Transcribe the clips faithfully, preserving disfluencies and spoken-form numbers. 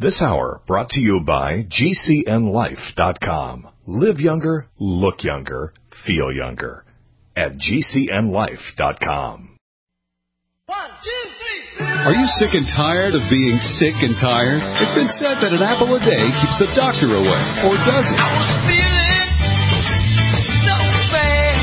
This hour brought to you by G C N life dot com. Live younger, look younger, feel younger. At G C N life dot com. One, two, three. Are you sick and tired of being sick and tired? It's been said that an apple a day keeps the doctor away. Or does it? I was feeling so bad.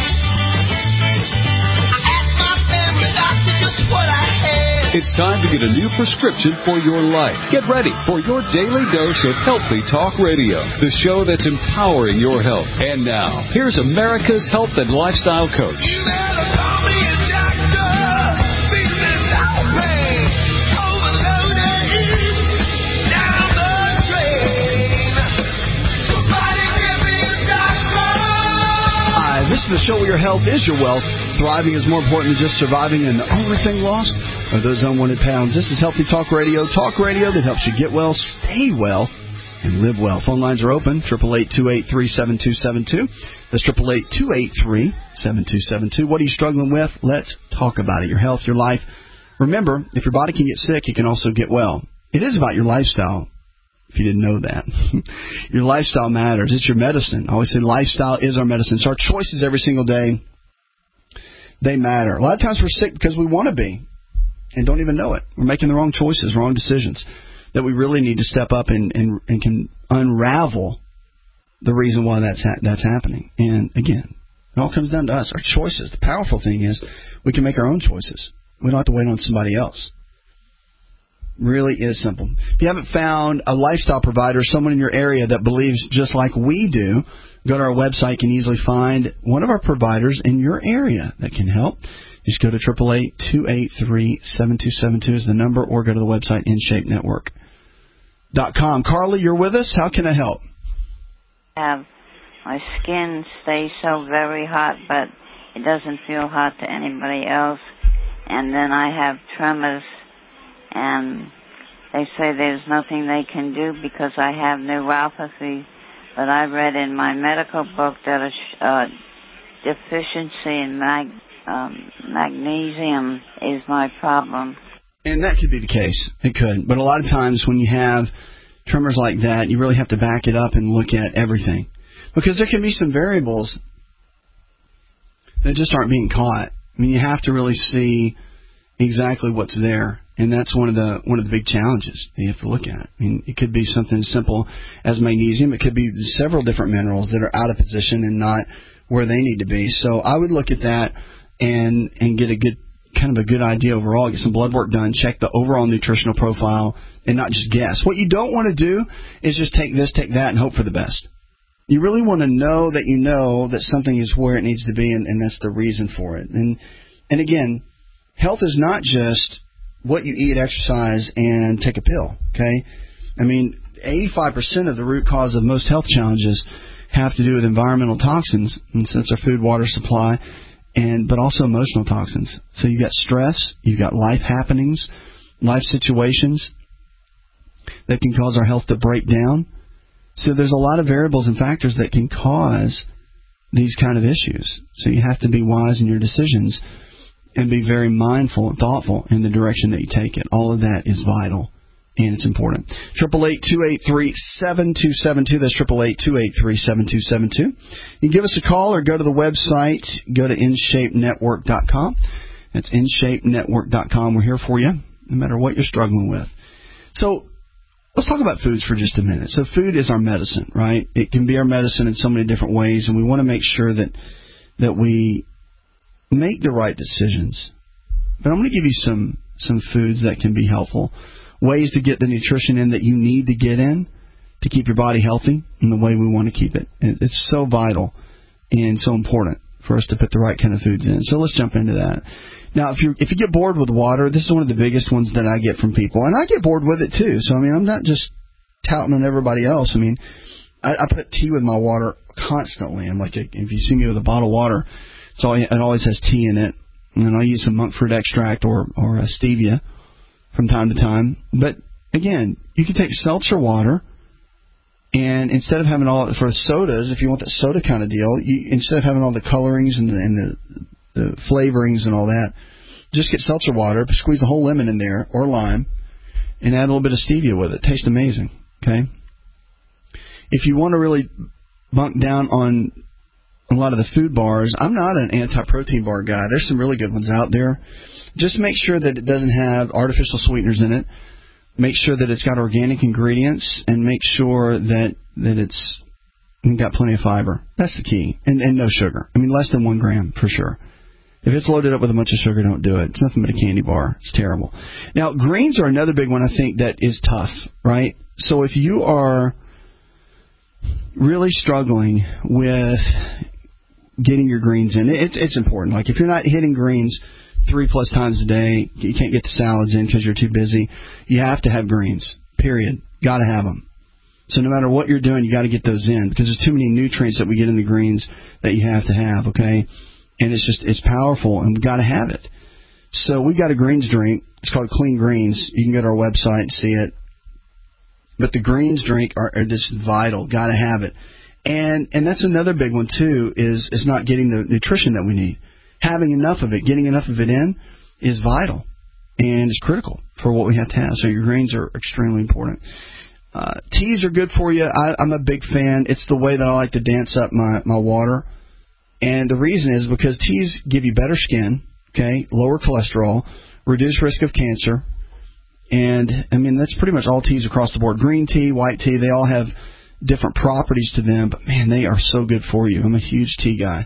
I asked my family doctor just what I had. It's time to get a new prescription for your life. Get ready for your daily dose of Healthy Talk Radio, the show that's empowering your health. And now, here's America's health and lifestyle coach. You better call me a doctor. Feeling no pain. Overloaded. Down the drain. Somebody give me a doctor. Hi, this is the show where your health is your wealth. Thriving is more important than just surviving, and the only thing lost are those unwanted pounds. This is Healthy Talk Radio, talk radio that helps you get well, stay well, and live well. Phone lines are open, eight eight eight, two eight three, seven two seven two. That's eight eight eight, two eight three, seven two seven two. What are you struggling with? Let's talk about it. Your health, your life. Remember, if your body can get sick, it can also get well. It is about your lifestyle, if you didn't know that. Your lifestyle matters. It's your medicine. I always say lifestyle is our medicine. So our choices every single day, they matter. A lot of times we're sick because we want to be and don't even know it. We're making the wrong choices, wrong decisions that we really need to step up and, and, and can unravel the reason why that's ha- that's happening. And again, it all comes down to us, our choices. The powerful thing is we can make our own choices. We don't have to wait on somebody else. Really is simple. If you haven't found a lifestyle provider, someone in your area that believes just like we do, go to our website. You can easily find one of our providers in your area that can help. Just go to eight eight eight, two eight three, seven two seven two is the number, or go to the website in shape network dot com. Carly, you're with us. How can I help? Um, my skin stays so very hot, but it doesn't feel hot to anybody else. And then I have tremors, and they say there's nothing they can do because I have neuropathy. But I read in my medical book that a uh, deficiency in mag- um, magnesium is my problem. And that could be the case. It could. But a lot of times when you have tremors like that, you really have to back it up and look at everything. Because there can be some variables that just aren't being caught. I mean, you have to really see exactly what's there. And that's one of the one of the big challenges that you have to look at. I mean, it could be something as simple as magnesium. It could be several different minerals that are out of position and not where they need to be. So I would look at that and and get a good kind of a good idea overall. Get some blood work done. Check the overall nutritional profile and not just guess. What you don't want to do is just take this, take that, and hope for the best. You really want to know that you know that something is where it needs to be, and, and that's the reason for it. And and again, health is not just what you eat, exercise, and take a pill, okay? I mean, eighty-five percent of the root cause of most health challenges have to do with environmental toxins, and so that's our food, water supply, and but also emotional toxins. So you've got stress, you've got life happenings, life situations that can cause our health to break down. So there's a lot of variables and factors that can cause these kind of issues. So you have to be wise in your decisions and be very mindful and thoughtful in the direction that you take it. All of that is vital, and it's important. eight eight eight, two eight three, seven two seven two. That's eight eight eight, two eight three, seven two seven two. You can give us a call or go to the website. Go to in shape network dot com. That's in shape network dot com. We're here for you, no matter what you're struggling with. So let's talk about foods for just a minute. So food is our medicine, right? It can be our medicine in so many different ways, and we want to make sure that that we make the right decisions. But I'm going to give you some, some foods that can be helpful, ways to get the nutrition in that you need to get in to keep your body healthy in the way we want to keep it. And it's so vital and so important for us to put the right kind of foods in. So let's jump into that. Now, if you if you get bored with water, this is one of the biggest ones that I get from people. And I get bored with it, too. So, I mean, I'm not just touting on everybody else. I mean, I, I put tea with my water constantly. I'm like, a, if you see me with a bottle of water, so it always has tea in it, and then I'll use some monk fruit extract or, or a stevia from time to time. But, again, you can take seltzer water, and instead of having all, for sodas, if you want that soda kind of deal, you, instead of having all the colorings and the, and the, the flavorings and all that, just get seltzer water, squeeze a whole lemon in there, or lime, and add a little bit of stevia with it. Tastes amazing. Okay. If you want to really bunk down on a lot of the food bars, I'm not an anti-protein bar guy. There's some really good ones out there. Just make sure that it doesn't have artificial sweeteners in it. Make sure that it's got organic ingredients, and make sure that, that it's got plenty of fiber. That's the key. And, and no sugar. I mean, less than one gram for sure. If it's loaded up with a bunch of sugar, don't do it. It's nothing but a candy bar. It's terrible. Now, greens are another big one I think that is tough, right? So if you are really struggling with getting your greens in, it's, it's important. Like if you're not hitting greens three plus times a day, you can't get the salads in because you're too busy, you have to have greens, period. Got to have them. So no matter what you're doing, you got to get those in because there's too many nutrients that we get in the greens that you have to have, okay? And it's just, it's powerful, and we've got to have it. So we've got a greens drink. It's called Clean Greens. You can go to our website and see it. But the greens drink are, are just vital. Got to have it. And and that's another big one, too, is, is not getting the nutrition that we need. Having enough of it, getting enough of it in is vital and is critical for what we have to have. So your greens are extremely important. Uh, teas are good for you. I, I'm a big fan. It's the way that I like to dance up my, my water. And the reason is because teas give you better skin, okay, lower cholesterol, reduce risk of cancer. And, I mean, that's pretty much all teas across the board. Green tea, white tea, they all have different properties to them. But, man, they are so good for you. I'm a huge tea guy.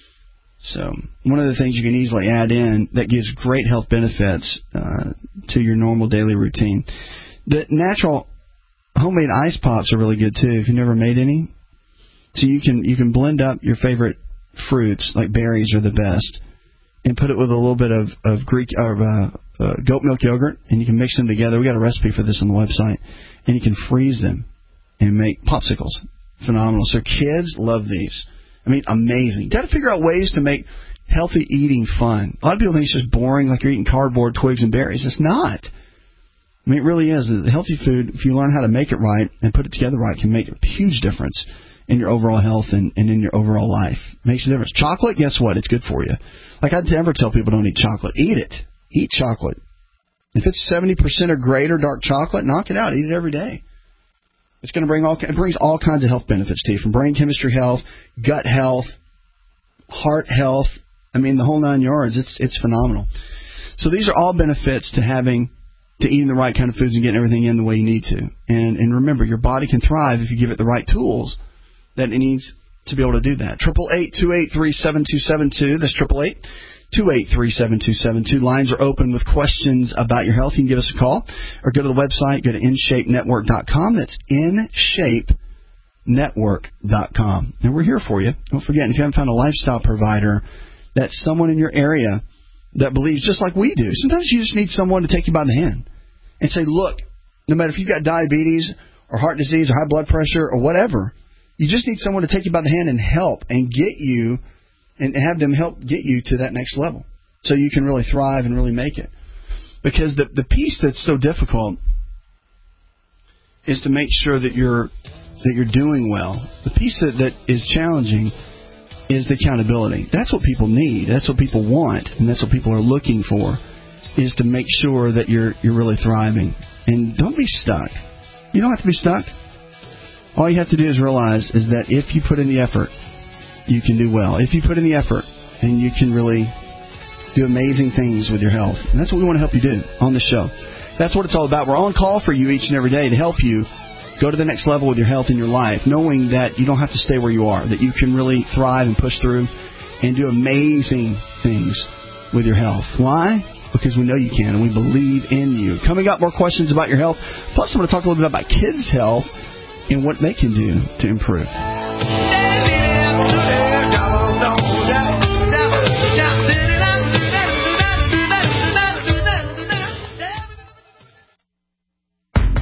So one of the things you can easily add in that gives great health benefits uh, to your normal daily routine. The natural homemade ice pops are really good, too, if you've never made any. So you can you can blend up your favorite fruits, like berries are the best, and put it with a little bit of, of Greek or uh, uh, goat milk yogurt, and you can mix them together. We got a recipe for this on the website, and you can freeze them and make popsicles. Phenomenal. So kids love these. I mean, amazing. Got to figure out ways to make healthy eating fun. A lot of people think it's just boring, like you're eating cardboard, twigs, and berries. It's not. I mean, it really is. The healthy food, if you learn how to make it right and put it together right, can make a huge difference in your overall health and, and in your overall life. It makes a difference. Chocolate, guess what? It's good for you. Like I never tell people don't eat chocolate. Eat it. Eat chocolate. If it's seventy percent or greater dark chocolate, knock it out. Eat it every day. It's going to bring all it brings all kinds of health benefits to you, from brain chemistry health, gut health, heart health. I mean, the whole nine yards. It's it's phenomenal. So these are all benefits to having to eating the right kind of foods and getting everything in the way you need to. And and remember, your body can thrive if you give it the right tools that it needs to be able to do that. Triple eight two eight three seven two seven two. That's triple eight two eight three seven two seven two. Lines are open with questions about your health. You can give us a call or go to the website. Go to in shape network dot com. That's in shape network dot com. And we're here for you. Don't forget, if you haven't found a lifestyle provider, that's someone in your area that believes just like we do. Sometimes you just need someone to take you by the hand and say, look, no matter if you've got diabetes or heart disease or high blood pressure or whatever, you just need someone to take you by the hand and help and get you and have them help get you to that next level so you can really thrive and really make it. Because the the piece that's so difficult is to make sure that you're that you're doing well. The piece that, that is challenging is the accountability. That's what people need. That's what people want, and that's what people are looking for, is to make sure that you're you're really thriving. And don't be stuck. You don't have to be stuck. All you have to do is realize is that if you put in the effort, you can do well. If you put in the effort, then you can really do amazing things with your health. And that's what we want to help you do on the show. That's what it's all about. We're on call for you each and every day to help you go to the next level with your health in your life, knowing that you don't have to stay where you are, that you can really thrive and push through and do amazing things with your health. Why? Because we know you can, and we believe in you. Coming up, more questions about your health. Plus, I'm going to talk a little bit about kids' health and what they can do to improve.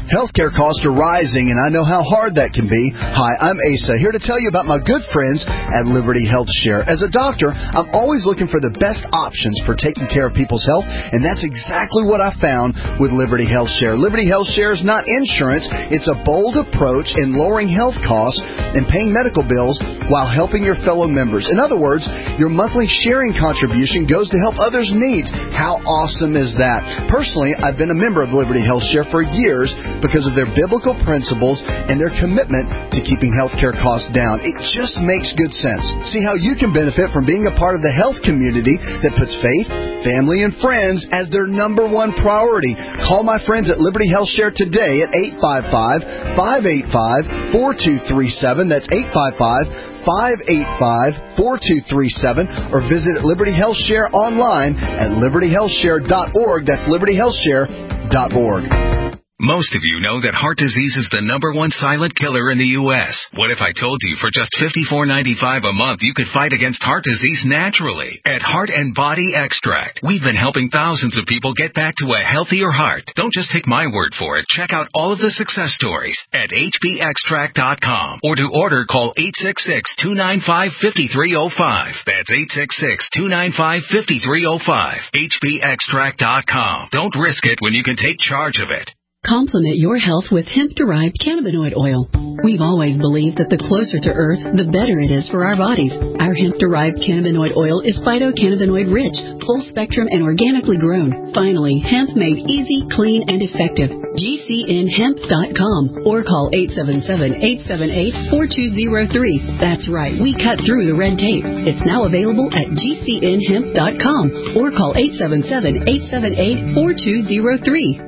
Healthcare costs are rising, and I know how hard that can be. Hi, I'm Asa, here to tell you about my good friends at Liberty Health Share. As a doctor, I'm always looking for the best options for taking care of people's health, and that's exactly what I found with Liberty Health Share. Liberty Health Share is not insurance. It's a bold approach in lowering health costs and paying medical bills while helping your fellow members. In other words, your monthly sharing contribution goes to help others' needs. How awesome is that? Personally, I've been a member of Liberty Health Share for years because of their biblical principles and their commitment to keeping healthcare costs down. It just makes good sense. See how you can benefit from being a part of the health community that puts faith, family, and friends as their number one priority. Call my friends at Liberty Health Share today at eight five five, five eight five, four two three seven. That's eight five five, five eight five, four two three seven. Or visit Liberty Health Share online at liberty health share dot org. That's liberty health share dot org. Most of you know that heart disease is the number one silent killer in the U S What if I told you for just fifty-four ninety-five a month you could fight against heart disease naturally? At Heart and Body Extract, we've been helping thousands of people get back to a healthier heart. Don't just take my word for it. Check out all of the success stories at h b extract dot com. Or to order, call eight six six, two nine five, five three zero five. That's eight six six, two nine five, five three zero five. h b extract dot com. Don't risk it when you can take charge of it. Complement your health with hemp-derived cannabinoid oil. We've always believed that the closer to Earth, the better it is for our bodies. Our hemp-derived cannabinoid oil is phytocannabinoid-rich, full-spectrum, and organically grown. Finally, hemp made easy, clean, and effective. G C N hemp dot com or call eight seven seven, eight seven eight, four two zero three. That's right, we cut through the red tape. It's now available at G C N hemp dot com or call eight seven seven, eight seven eight, four two zero three.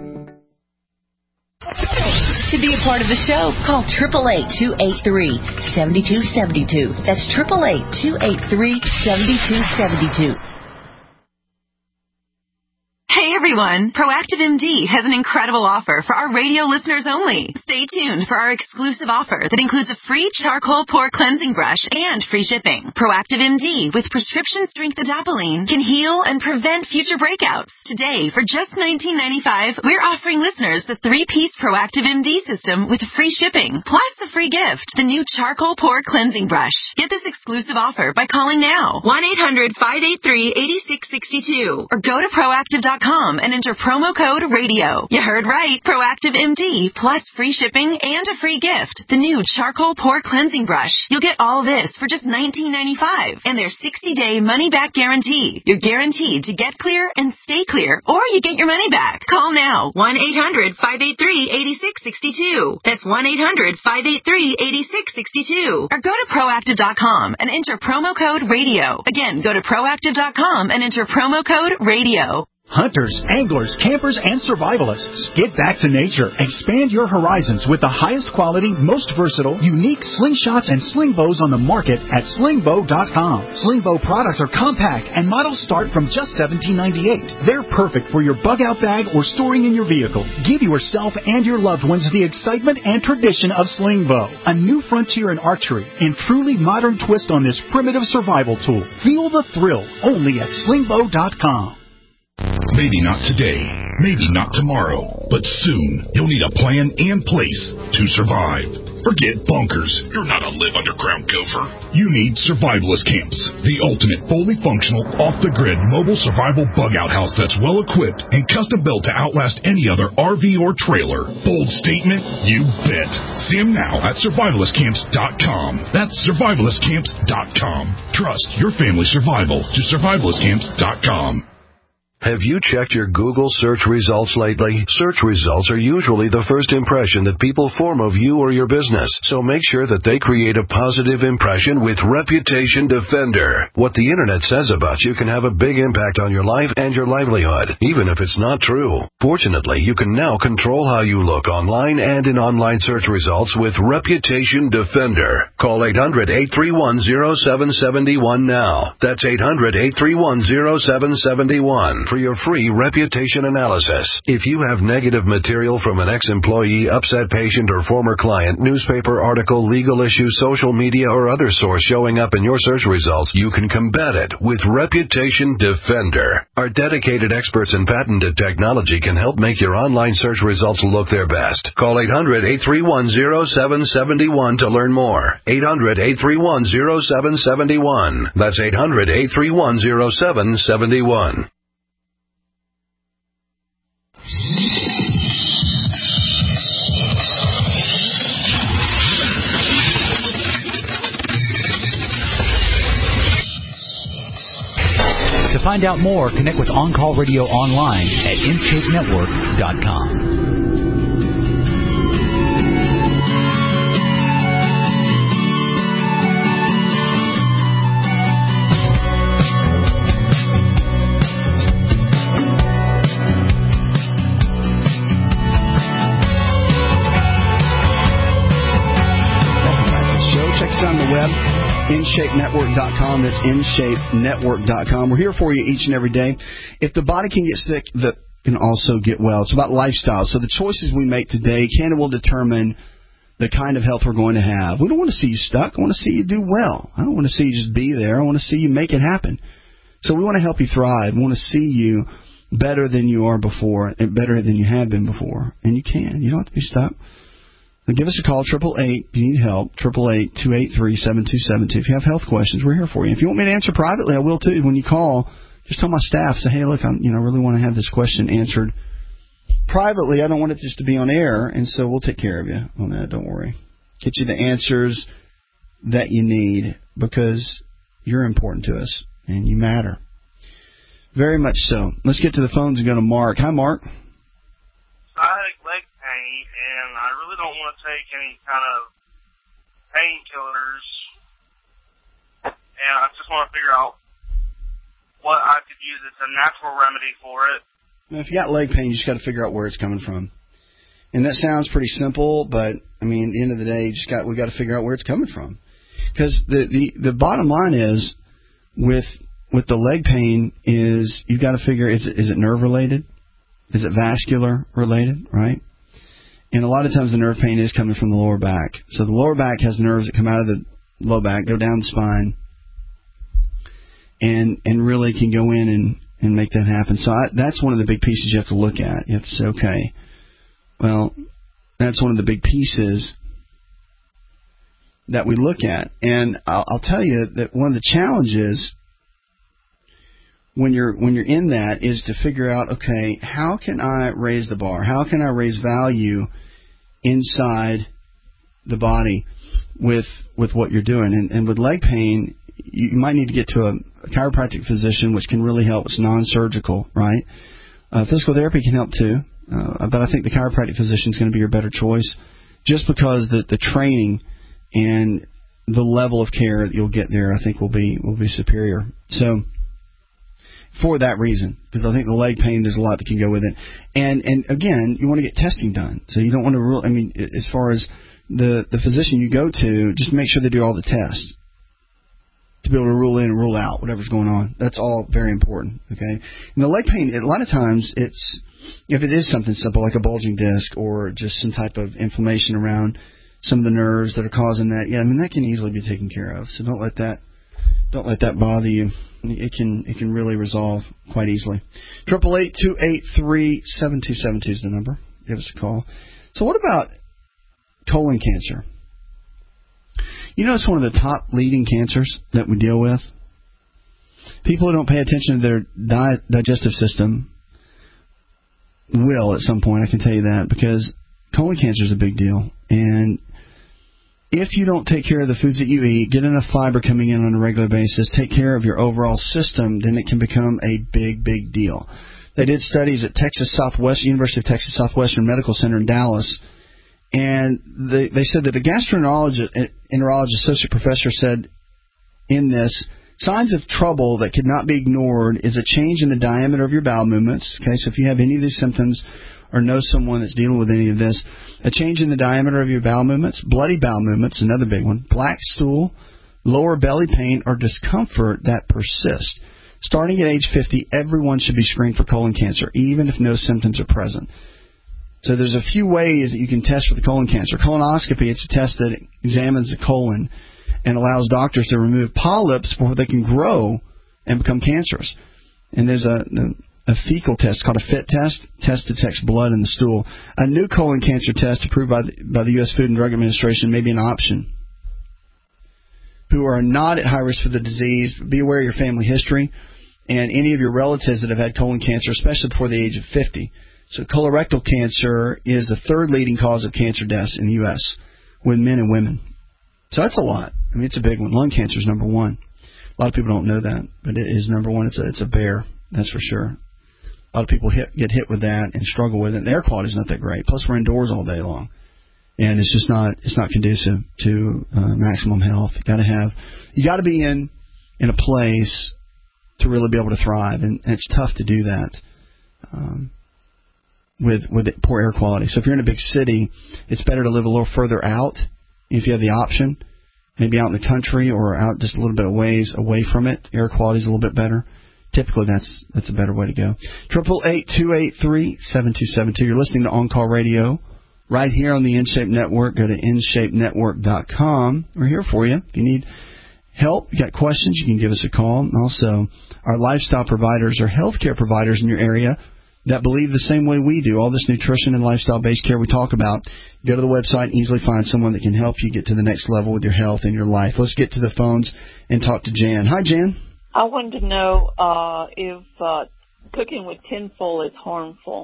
To be a part of the show, call eight eight eight, two eight three, seven two seven two. That's eight eight eight, two eight three, seven two seven two. Hey everyone, Proactive M D has an incredible offer for our radio listeners only. Stay tuned for our exclusive offer that includes a free charcoal pore cleansing brush and free shipping. Proactive M D with prescription strength adapalene can heal and prevent future breakouts. Today, for just nineteen ninety-five dollars, we're offering listeners the three-piece Proactive M D system with free shipping, plus the free gift, the new charcoal pore cleansing brush. Get this exclusive offer by calling now, one eight hundred, five eight three, eight six six two, or go to proactive dot com and enter promo code radio. You heard right. Proactive M D plus free shipping and a free gift. The new charcoal pore cleansing brush. You'll get all this for just nineteen ninety-five dollars and their sixty day money back guarantee. You're guaranteed to get clear and stay clear, or you get your money back. Call now, one eight hundred, five eight three, eight six six two. That's one eight hundred, five eight three, eight six six two. Or go to proactive dot com and enter promo code radio. Again, go to proactive dot com and enter promo code radio. Hunters, anglers, campers, and survivalists. Get back to nature. Expand your horizons with the highest quality, most versatile, unique slingshots and sling bows on the market at sling bow dot com. Sling bow products are compact and models start from just seventeen ninety-eight. They're perfect for your bug-out bag or storing in your vehicle. Give yourself and your loved ones the excitement and tradition of sling bow. A new frontier in archery and truly modern twist on this primitive survival tool. Feel the thrill only at sling bow dot com. Maybe not today, maybe not tomorrow, but soon you'll need a plan and place to survive. Forget bunkers. You're not a live underground gopher. You need survivalist camps, the ultimate fully functional, off-the-grid mobile survival bug-out house that's well-equipped and custom-built to outlast any other R V or trailer. Bold statement? You bet. See them now at survivalist camps dot com. That's survivalist camps dot com. Trust your family's survival to survivalist camps dot com. Have you checked your Google search results lately? Search results are usually the first impression that people form of you or your business, so make sure that they create a positive impression with Reputation Defender. What the Internet says about you can have a big impact on your life and your livelihood, even if it's not true. Fortunately, you can now control how you look online and in online search results with Reputation Defender. Call eight hundred, eight three one, zero seven seven one now. That's eight hundred, eight three one, zero seven seven one. for your free reputation analysis. If you have negative material from an ex-employee, upset patient, or former client, newspaper article, legal issue, social media, or other source showing up in your search results, you can combat it with Reputation Defender. Our dedicated experts in patented technology can help make your online search results look their best. Call eight hundred, eight three one, zero seven seven one to learn more. eight hundred, eight three one, zero seven seven one. That's eight hundred, eight three one, zero seven seven one. To find out more, connect with On Call Radio online at in shape network dot com. in shape network dot com. That's in shape network dot com. We're here for you each and every day. If the body can get sick, the can also get well. It's about lifestyle. So the choices we make today can and will determine the kind of health we're going to have. We don't want to see you stuck. I want to see you do well. I don't want to see you just be there. I want to see you make it happen. So we want to help you thrive. We want to see you better than you are before, and better than you have been before. And you can. You don't have to be stuck. Give us a call, eight eight eight, if you need help, eight eight eight, two eight three, seven two seven two. If you have health questions, we're here for you. If you want me to answer privately, I will too. When you call, just tell my staff, say, hey, look, I'm, you know, I really want to have this question answered privately. I don't want it just to be on air, and so we'll take care of you on that. Don't worry. Get you the answers that you need because you're important to us and you matter. Very much so. Let's get to the phones and go to Mark. Hi, Mark. And I really don't want to take any kind of painkillers, and I just want to figure out what I could use as a natural remedy for it. Now, if you got leg pain, you just got to figure out where it's coming from. And that sounds pretty simple, but I mean, at the end of the day, you just got we got to figure out where it's coming from. Because the, the the bottom line is, with with the leg pain, is you've got to figure is it, is it nerve related, is it vascular related, right? And a lot of times the nerve pain is coming from the lower back. So the lower back has nerves that come out of the low back, go down the spine, and and really can go in and, and make that happen. So I, that's one of the big pieces you have to look at. You have to say, okay, well, that's one of the big pieces that we look at. And I'll, I'll tell you that one of the challenges when you're when you're in that is to figure out, okay, how can I raise the bar? How can I raise value inside the body with with what you're doing? And, and with leg pain, you might need to get to a, a chiropractic physician, which can really help. It's non-surgical, right? Uh, physical therapy can help too, uh, but I think the chiropractic physician is going to be your better choice, just because the the training and the level of care that you'll get there, I think, will be will be superior. So. For that reason, because I think the leg pain, there's a lot that can go with it. And, and again, you want to get testing done. So you don't want to rule, I mean, as far as the, the physician you go to, just make sure they do all the tests to be able to rule in and rule out whatever's going on. That's all very important, okay? And the leg pain, a lot of times, it's, if it is something simple, like a bulging disc or just some type of inflammation around some of the nerves that are causing that, yeah, I mean, that can easily be taken care of. So don't let that, don't let that bother you. It can it can really resolve quite easily. Triple eight two eight three seven two seven two is the number. Give us a call. So what about colon cancer? You know, it's one of the top leading cancers that we deal with. People who don't pay attention to their diet, digestive system will at some point. I can tell you that, because colon cancer is a big deal. And if you don't take care of the foods that you eat, get enough fiber coming in on a regular basis, take care of your overall system, then it can become a big, big deal. They did studies at Texas Southwest, University of Texas Southwestern Medical Center in Dallas, and they, they said that a gastroenterologist, enterologist associate professor said in this, signs of trouble that could not be ignored is a change in the diameter of your bowel movements. Okay, so if you have any of these symptoms or know someone that's dealing with any of this, a change in the diameter of your bowel movements, bloody bowel movements, another big one, black stool, lower belly pain, or discomfort that persists. Starting at age fifty, everyone should be screened for colon cancer, even if no symptoms are present. So there's a few ways that you can test for the colon cancer. Colonoscopy, it's a test that examines the colon and allows doctors to remove polyps before they can grow and become cancerous. And there's a, a fecal test called a FIT test. Test detects blood in the stool. A new colon cancer test approved by the, by the U S Food and Drug Administration may be an option. Who are not at high risk for the disease, be aware of your family history and any of your relatives that have had colon cancer, especially before the age of fifty. So colorectal cancer is the third leading cause of cancer deaths in the U S with men and women. So that's a lot. I mean, it's a big one. Lung cancer is number one. A lot of people don't know that, but it is number one. It's a, it's a bear, that's for sure. A lot of people hit, get hit with that and struggle with it. And the air quality is not that great. Plus, we're indoors all day long, and it's just not it's not conducive to uh, maximum health. You got to have you got to be in in a place to really be able to thrive, and, and it's tough to do that um, with with poor air quality. So if you're in a big city, it's better to live a little further out if you have the option. Maybe out in the country or out just a little bit of ways away from it. Air quality is a little bit better. Typically, that's that's a better way to go. Triple eight two eight three seven two seven two. You're listening to On Call Radio right here on the InShape Network. Go to in shape network dot com. We're here for you. If you need help, you got questions, you can give us a call. And also, our lifestyle providers are healthcare providers in your area that believe the same way we do. All this nutrition and lifestyle-based care we talk about. Go to the website and easily find someone that can help you get to the next level with your health and your life. Let's get to the phones and talk to Jan. Hi, Jan. I wanted to know uh, if uh, cooking with tinfoil is harmful.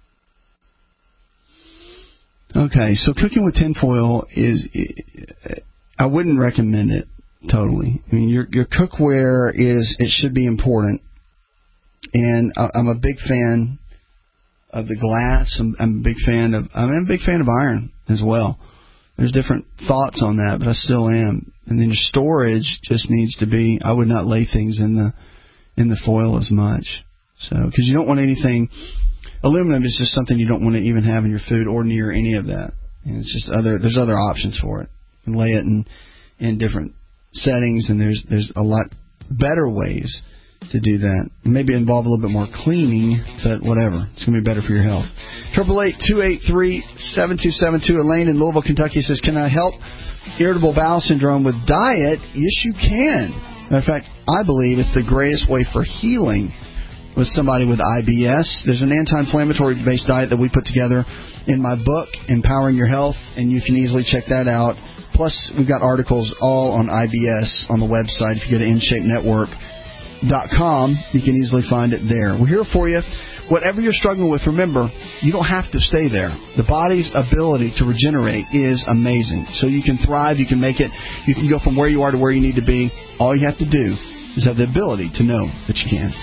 Okay, so cooking with tinfoil is, I wouldn't recommend it totally. I mean, your your cookware is, it should be important. And I'm a big fan of the glass. I'm, I'm a big fan of I'm a big fan of iron as well. There's different thoughts on that, but I still am. And then your storage just needs to be. I would not lay things in the in the foil as much. So because you don't want anything. Aluminum is just something you don't want to even have in your food or near any of that. And it's just other. There's other options for it. You can lay it in in different settings, and there's there's a lot better ways to do that. Maybe involve a little bit more cleaning, but whatever. It's going to be better for your health. Triple eight two eight three seven two seven two. Elaine in Louisville, Kentucky says, "Can I help irritable bowel syndrome with diet?" Yes, you can. Matter of fact, I believe it's the greatest way for healing with somebody with I B S. There's an anti-inflammatory based diet that we put together in my book, Empowering Your Health, and you can easily check that out. Plus, we've got articles all on I B S on the website. If you go to in shape network dot com, you can easily find it there. We're here for you. Whatever you're struggling with, remember, you don't have to stay there. The body's ability to regenerate is amazing. So you can thrive, you can make it, you can go from where you are to where you need to be. All you have to do is have the ability to know that you can.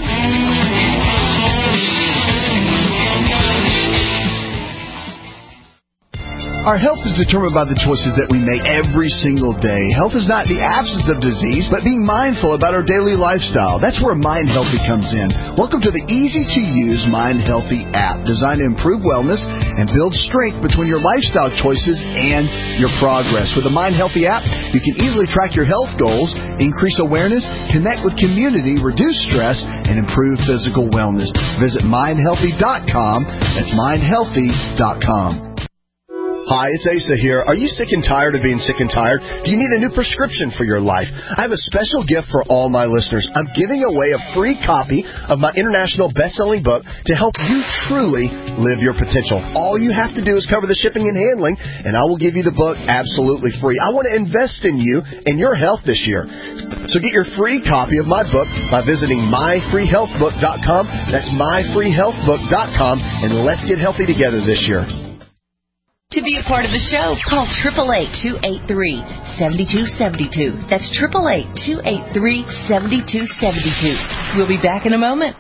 Our health is determined by the choices that we make every single day. Health is not the absence of disease, but being mindful about our daily lifestyle. That's where Mind Healthy comes in. Welcome to the easy-to-use Mind Healthy app, designed to improve wellness and build strength between your lifestyle choices and your progress. With the Mind Healthy app, you can easily track your health goals, increase awareness, connect with community, reduce stress, and improve physical wellness. Visit mind healthy dot com. That's mind healthy dot com. Hi, it's Asa here. Are you sick and tired of being sick and tired? Do you need a new prescription for your life? I have a special gift for all my listeners. I'm giving away a free copy of my international best-selling book to help you truly live your potential. All you have to do is cover the shipping and handling, and I will give you the book absolutely free. I want to invest in you and your health this year. So get your free copy of my book by visiting my free health book dot com. That's my free health book dot com, and let's get healthy together this year. To be a part of the show, call eight eight eight, two eight three, seven two seven two. That's eight eight eight, two eight three, seven two seven two. We'll be back in a moment.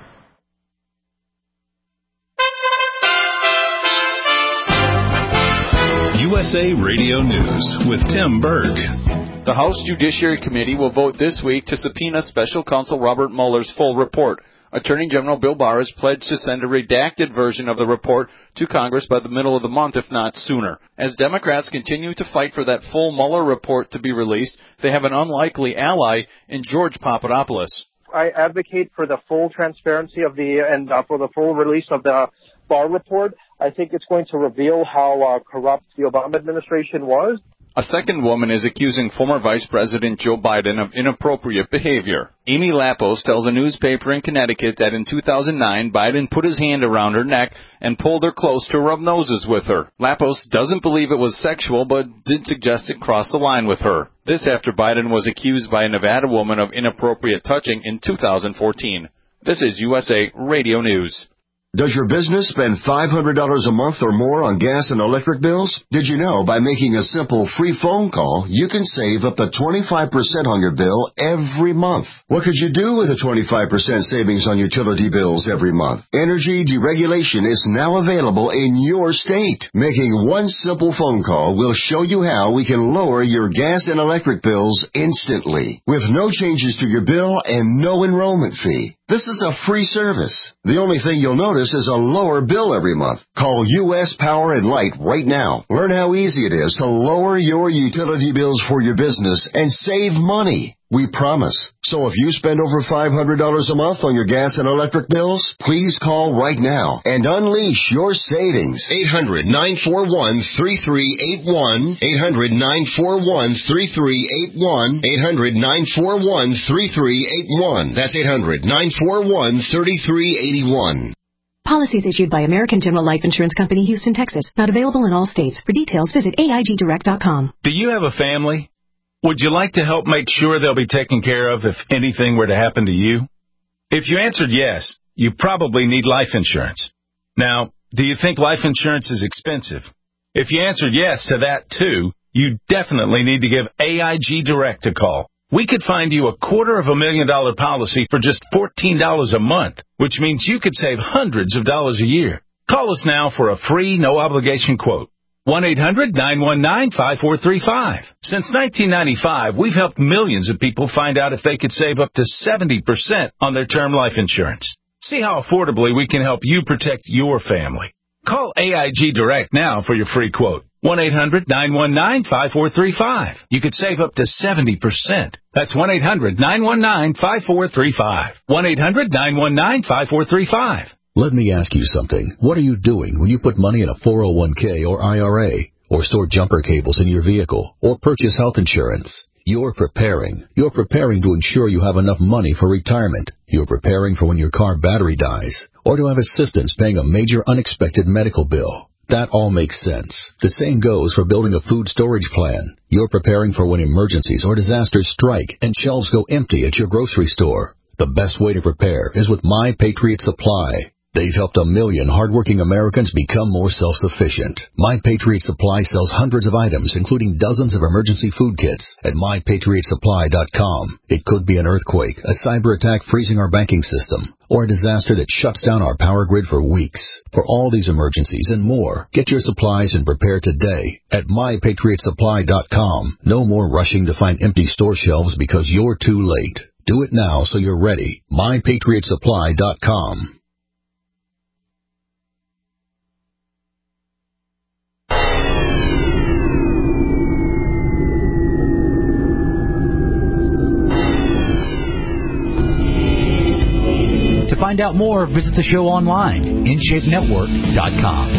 U S A Radio News with Tim Berg. The House Judiciary Committee will vote this week to subpoena Special Counsel Robert Mueller's full report. Attorney General Bill Barr has pledged to send a redacted version of the report to Congress by the middle of the month, if not sooner. As Democrats continue to fight for that full Mueller report to be released, they have an unlikely ally in George Papadopoulos. I advocate for the full transparency of the and uh, for the full release of the Barr report. I think it's going to reveal how uh, corrupt the Obama administration was. A second woman is accusing former Vice President Joe Biden of inappropriate behavior. Amy Lapos tells a newspaper in Connecticut that in two thousand nine, Biden put his hand around her neck and pulled her close to rub noses with her. Lapos doesn't believe it was sexual, but did suggest it crossed the line with her. This after Biden was accused by a Nevada woman of inappropriate touching in two thousand fourteen. This is U S A Radio News. Does your business spend five hundred dollars a month or more on gas and electric bills? Did you know by making a simple free phone call, you can save up to twenty-five percent on your bill every month? What could you do with a twenty-five percent savings on utility bills every month? Energy deregulation is now available in your state. Making one simple phone call will show you how we can lower your gas and electric bills instantly, with no changes to your bill and no enrollment fee. This is a free service. The only thing you'll notice is a lower bill every month. Call U S Power and Light right now. Learn how easy it is to lower your utility bills for your business and save money. We promise. So if you spend over five hundred dollars a month on your gas and electric bills, please call right now and unleash your savings. eight hundred, nine four one, three three eight one. eight hundred, nine four one, three three eight one. eight hundred, nine four one, three three eight one. That's eight hundred, nine four one, three three eight one. Policies issued by American General Life Insurance Company, Houston, Texas. Not available in all states. For details, visit A I G direct dot com. Do you have a family? Would you like to help make sure they'll be taken care of if anything were to happen to you? If you answered yes, you probably need life insurance. Now, do you think life insurance is expensive? If you answered yes to that too, you definitely need to give A I G Direct a call. We could find you a quarter of a million dollar policy for just fourteen dollars a month, which means you could save hundreds of dollars a year. Call us now for a free, no-obligation quote. one eight hundred, nine one nine, five four three five. Since nineteen ninety-five, we've helped millions of people find out if they could save up to seventy percent on their term life insurance. See how affordably we can help you protect your family. Call A I G Direct now for your free quote. one eight hundred, nine one nine, five four three five. You could save up to seventy percent. That's one eight hundred, nine one nine, five four three five. one eight hundred, nine one nine, five four three five. Let me ask you something. What are you doing when you put money in a four oh one k or I R A, or store jumper cables in your vehicle, or purchase health insurance? You're preparing. You're preparing to ensure you have enough money for retirement. You're preparing for when your car battery dies, or to have assistance paying a major unexpected medical bill. That all makes sense. The same goes for building a food storage plan. You're preparing for when emergencies or disasters strike and shelves go empty at your grocery store. The best way to prepare is with My Patriot Supply. They've helped a million hardworking Americans become more self-sufficient. My Patriot Supply sells hundreds of items, including dozens of emergency food kits, at my patriot supply dot com. It could be an earthquake, a cyber attack freezing our banking system, or a disaster that shuts down our power grid for weeks. For all these emergencies and more, get your supplies and prepare today at my patriot supply dot com. No more rushing to find empty store shelves because you're too late. Do it now so you're ready. my patriot supply dot com. To find out more, visit the show online, in shape network dot com.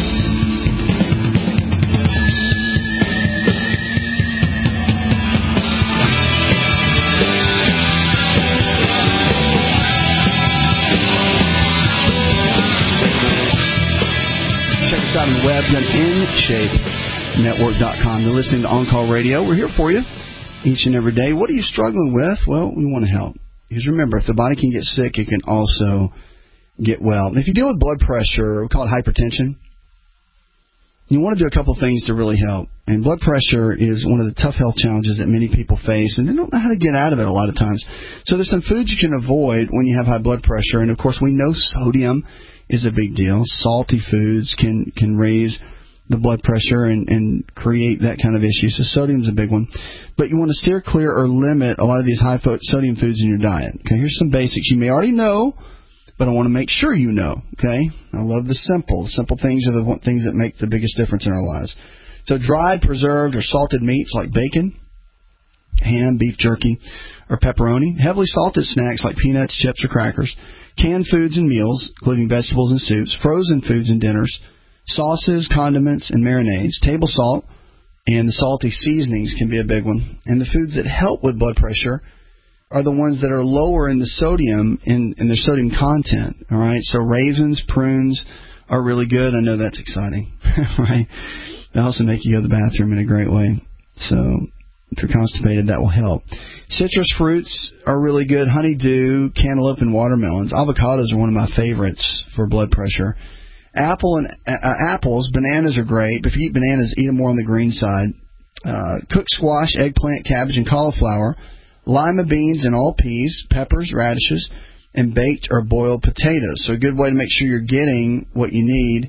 Check us out on the web at in shape network dot com. You're listening to On Call Radio. We're here for you each and every day. What are you struggling with? Well, we want to help. Because remember, if the body can get sick, it can also get well. If you deal with blood pressure, we call it hypertension, you want to do a couple things to really help. And blood pressure is one of the tough health challenges that many people face, and they don't know how to get out of it a lot of times. So there's some foods you can avoid when you have high blood pressure. And, of course, we know sodium is a big deal. Salty foods can, can raise the blood pressure and, and create that kind of issue. So sodium's a big one. But you want to steer clear or limit a lot of these high sodium foods in your diet. Okay, here's some basics you may already know, but I want to make sure you know. Okay, I love the simple. The simple things are the things that make the biggest difference in our lives. So dried, preserved, or salted meats like bacon, ham, beef jerky, or pepperoni. Heavily salted snacks like peanuts, chips, or crackers. Canned foods and meals, including vegetables and soups. Frozen foods and dinners. Sauces, condiments, and marinades. Table salt and the salty seasonings can be a big one. And the foods that help with blood pressure are the ones that are lower in the sodium, in, in their sodium content. All right, so raisins, prunes are really good. I know that's exciting, right? They also make you go to the bathroom in a great way. So if you're constipated, that will help. Citrus fruits are really good. Honeydew, cantaloupe, and watermelons. Avocados are one of my favorites for blood pressure. Apple and uh, apples, bananas are great. But if you eat bananas, eat them more on the green side. Uh, cooked squash, eggplant, cabbage, and cauliflower. Lima beans and all peas, peppers, radishes, and baked or boiled potatoes. So a good way to make sure you're getting what you need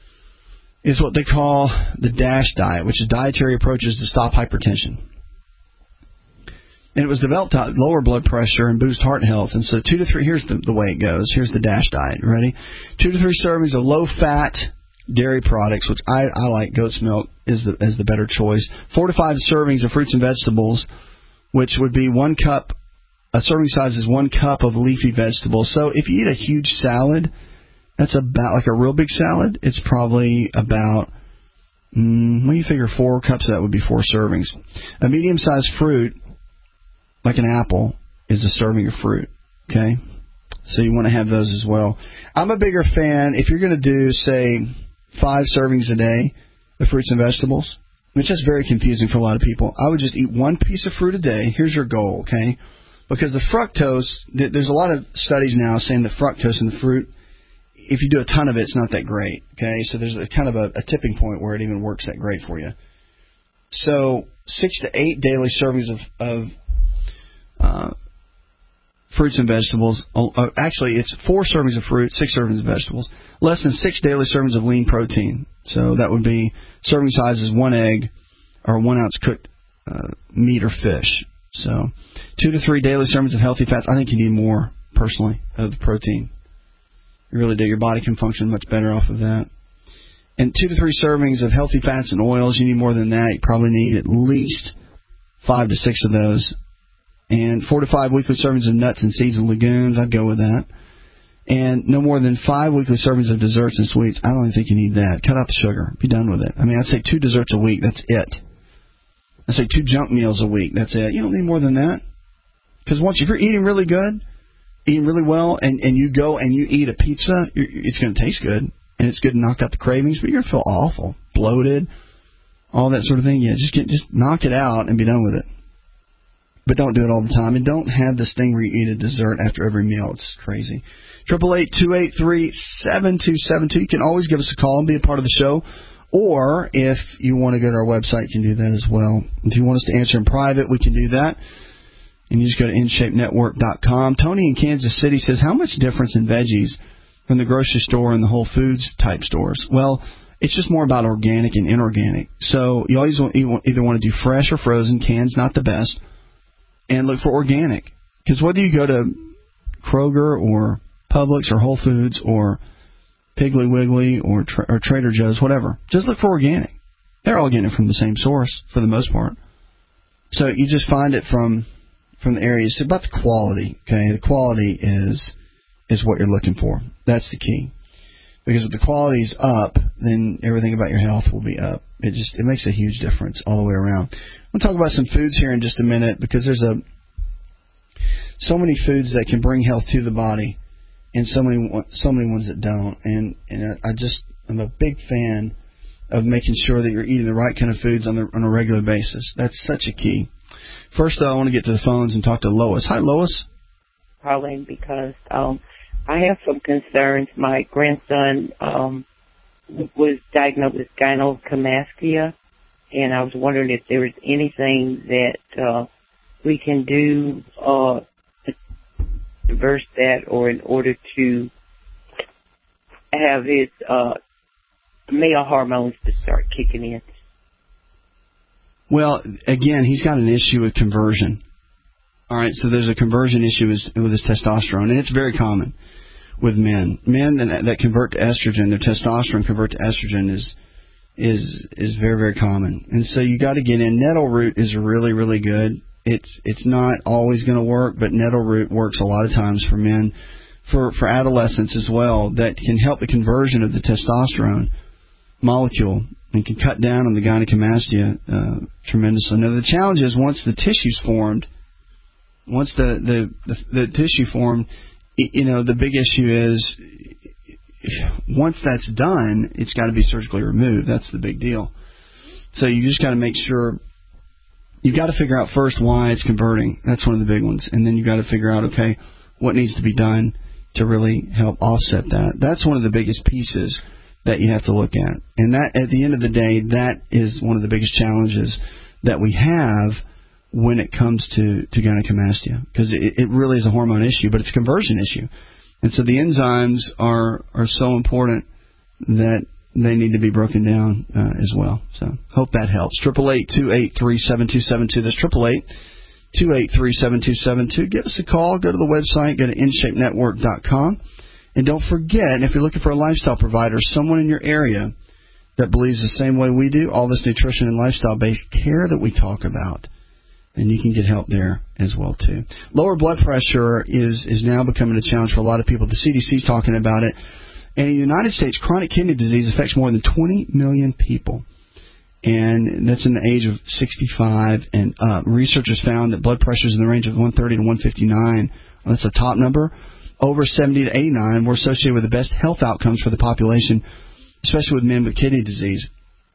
is what they call the DASH diet, which is dietary approaches to stop hypertension. And it was developed to lower blood pressure and boost heart health. And so two to three, here's the, the way it goes. Here's the DASH diet. Ready? Two to three servings of low-fat dairy products, which I, I like. Goat's milk is the, is the better choice. Four to five servings of fruits and vegetables, which would be one cup. A serving size is one cup of leafy vegetables. So if you eat a huge salad, that's about like a real big salad. It's probably about, mm, well, you figure four cups of that would be four servings. A medium-sized fruit, like an apple, is a serving of fruit. Okay? So you want to have those as well. I'm a bigger fan, if you're going to do, say, five servings a day of fruits and vegetables, which is very confusing for a lot of people, I would just eat one piece of fruit a day. Here's your goal, okay? Because the fructose, there's a lot of studies now saying the fructose in the fruit, if you do a ton of it, it's not that great, okay? So there's a kind of a, a tipping point where it even works that great for you. So six to eight daily servings of, of uh, fruits and vegetables. Uh, actually, it's four servings of fruit, six servings of vegetables. Less than six daily servings of lean protein. So that would be serving sizes one egg or one ounce cooked uh, meat or fish. So two to three daily servings of healthy fats. I think you need more, personally, of the protein. You really do. Your body can function much better off of that. And two to three servings of healthy fats and oils. You need more than that. You probably need at least five to six of those. And four to five weekly servings of nuts and seeds and legumes. I'd go with that. And no more than five weekly servings of desserts and sweets. I don't even think you need that. Cut out the sugar. Be done with it. I mean, I'd say two desserts a week. That's it. I'd say two junk meals a week. That's it. You don't need more than that. Because once, if you're eating really good, eating really well, and, and you go and you eat a pizza, you're, it's going to taste good. And it's good to knock out the cravings, but you're going to feel awful, bloated, all that sort of thing. Yeah, just get, just knock it out and be done with it. But don't do it all the time. And don't have this thing where you eat a dessert after every meal. It's crazy. Triple eight two eight three seven two seven two. You can always give us a call and be a part of the show. Or if you want to go to our website, you can do that as well. If you want us to answer in private, we can do that. And you just go to in shape network dot com. Tony in Kansas City says, how much difference in veggies from the grocery store and the Whole Foods type stores? Well, it's just more about organic and inorganic. So you always want, you either want to do fresh or frozen. Canned not the best. And look for organic. Because whether you go to Kroger or Publix or Whole Foods or Piggly Wiggly or, tra- or Trader Joe's, whatever, just look for organic. They're all getting it from the same source for the most part. So you just find it from from the areas. It's about the quality, okay? The quality is is what you're looking for. That's the key. Because if the quality's up, then everything about your health will be up. It just it makes a huge difference all the way around. We'll talk about some foods here in just a minute because there's a so many foods that can bring health to the body, and so many so many ones that don't. And and I just I'm a big fan of making sure that you're eating the right kind of foods on the on a regular basis. That's such a key. First, though, I want to get to the phones and talk to Lois. Hi, Lois. Calling because um, I have some concerns. My grandson um, was diagnosed with gynecomastia, and I was wondering if there was anything that uh, we can do uh, to reverse that, or in order to have his uh, male hormones to start kicking in. Well, again, he's got an issue with conversion. All right, so there's a conversion issue with, with his testosterone, and it's very common with men. Men that, that convert to estrogen, their testosterone convert to estrogen is is is very, very common. And so you got to get in. Nettle root is really, really good. it's it's not always going to work, but nettle root works a lot of times for men, for, for adolescents as well, that can help the conversion of the testosterone molecule and can cut down on the gynecomastia uh, tremendously. Now, the challenge is once the tissue's formed, once the, the, the, the tissue formed, you know, the big issue is once that's done, it's got to be surgically removed. That's the big deal. So you just got to make sure, you've got to figure out first why it's converting. That's one of the big ones. And then you've got to figure out, okay, what needs to be done to really help offset that. That's one of the biggest pieces that you have to look at. And that, at the end of the day, that is one of the biggest challenges that we have when it comes to, to gynecomastia, because it, it really is a hormone issue, but it's a conversion issue. And so the enzymes are, are so important that they need to be broken down uh, as well. So hope that helps. eight eight eight, two eight three, seven two seven two. That's eight eight eight, two eight three, seven two seven two. Give us a call. Go to the website. Go to in shape network dot com. And don't forget, if you're looking for a lifestyle provider, someone in your area that believes the same way we do, all this nutrition and lifestyle-based care that we talk about, then you can get help there as well, too. Lower blood pressure is, is now becoming a challenge for a lot of people. The C D C is talking about it. And in the United States, chronic kidney disease affects more than twenty million people. And that's in the age of sixty-five and up. Researchers found that blood pressures in the range of one thirty to one fifty-nine, well, that's a top number, over seventy to eighty-nine, were associated with the best health outcomes for the population, especially with men with kidney disease.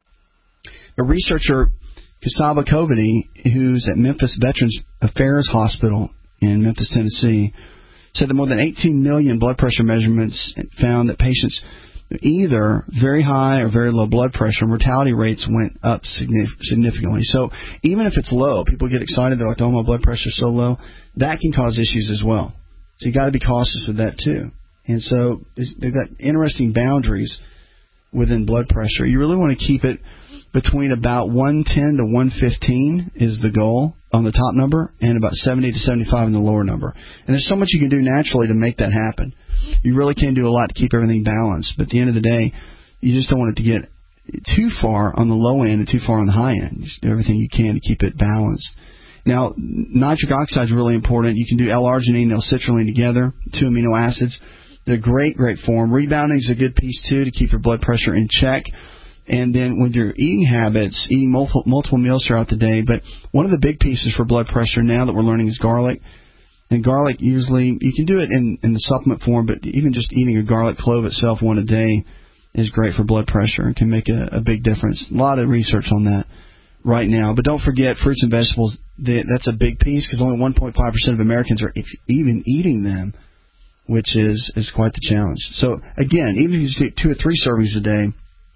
A researcher, Kasaba Kovedy, who's at Memphis Veterans Affairs Hospital in Memphis, Tennessee, said that more than eighteen million blood pressure measurements found that patients either very high or very low blood pressure, mortality rates went up significantly. So even if it's low, people get excited, they're like, oh, my blood pressure's so low, that can cause issues as well. So you got to be cautious with that too. And so they've got interesting boundaries within blood pressure. You really want to keep it between about one ten to one fifteen is the goal on the top number, and about seventy to seventy-five in the lower number. And there's so much you can do naturally to make that happen. You really can do a lot to keep everything balanced, but at the end of the day, you just don't want it to get too far on the low end and too far on the high end. Just do everything you can to keep it balanced. Now, nitric oxide is really important. You can do L-arginine and L-citrulline together, two amino acids. They're great, great form. Rebounding is a good piece, too, to keep your blood pressure in check. And then with your eating habits, eating multiple, multiple meals throughout the day. But one of the big pieces for blood pressure now that we're learning is garlic. And garlic usually, you can do it in, in the supplement form, but even just eating a garlic clove itself one a day is great for blood pressure and can make a, a big difference. A lot of research on that right now. But don't forget, fruits and vegetables, they, that's a big piece because only one point five percent of Americans are even eating them, which is, is quite the challenge. So, again, even if you just take two or three servings a day,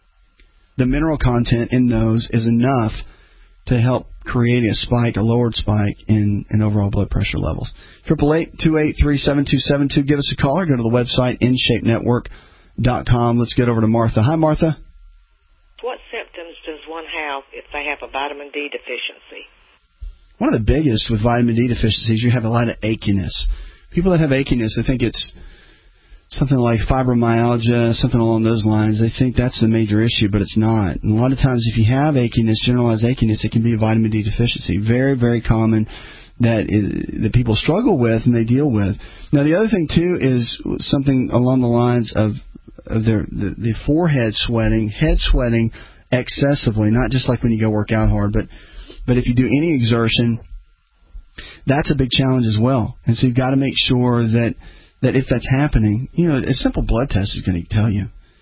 the mineral content in those is enough to help create a spike, a lowered spike in, in overall blood pressure levels. eight eight eight, two eight three, seven two seven two. Give us a call or go to the website in shape network dot com. Let's get over to Martha. Hi, Martha. What symptoms does one have if they have a vitamin D deficiency? One of the biggest with vitamin D deficiencies, you have a lot of achiness. People that have achiness, I think it's something like fibromyalgia, something along those lines. They think that's the major issue, but it's not. And a lot of times if you have achiness, generalized achiness, it can be a vitamin D deficiency. Very, very common that is, that people struggle with and they deal with. Now, the other thing, too, is something along the lines of, of their the, the forehead sweating, head sweating excessively, not just like when you go work out hard, but, but if you do any exertion, that's a big challenge as well. And so you've got to make sure that that if that's happening, you know, a simple blood test is going to tell you.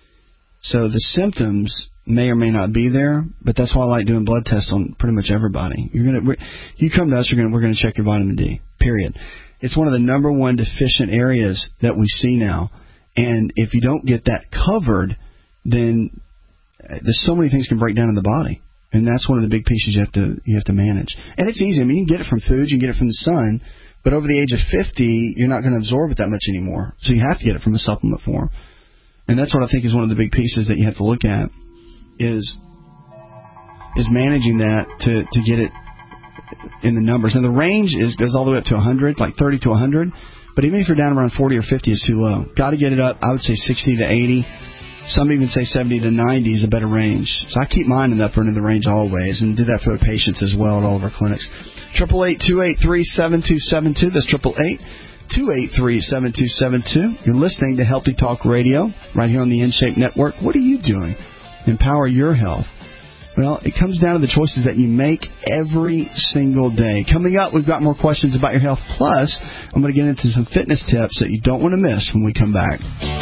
So the symptoms may or may not be there, but that's why I like doing blood tests on pretty much everybody. You're going to, you come to us, you're going to, we're going to check your vitamin D, period. It's one of the number one deficient areas that we see now. And if you don't get that covered, then there's so many things can break down in the body. And that's one of the big pieces you have to, you have to manage. And it's easy. I mean, you can get it from food, you can get it from the sun. But over the age of fifty, you're not going to absorb it that much anymore. So you have to get it from a supplement form. And that's what I think is one of the big pieces that you have to look at is is managing that to, to get it in the numbers. And the range is goes all the way up to one hundred, like thirty to one hundred. But even if you're down around forty or fifty, it's too low. Got to get it up, I would say sixty to eighty. Some even say seventy to ninety is a better range. So I keep mine in the upper end of the range always, and do that for the patients as well at all of our clinics. eight eight eight, two eight three, seven two seven two. That's eight eight eight, two eight three, seven two seven two. You're listening to Healthy Talk Radio right here on the InShape Network. What are you doing? Empower your health. Well, it comes down to the choices that you make every single day. Coming up, we've got more questions about your health. Plus, I'm going to get into some fitness tips that you don't want to miss when we come back.